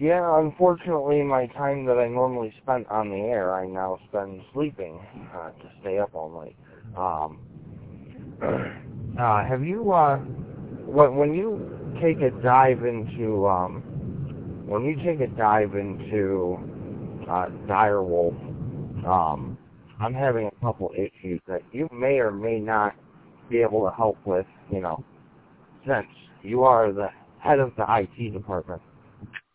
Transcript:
Yeah, unfortunately, my time that I normally spent on the air, I now spend sleeping to stay up all night. Have you, when you take a dive into, Direwolf, I'm having a couple issues that you may or may not be able to help with, since you are the head of the IT department.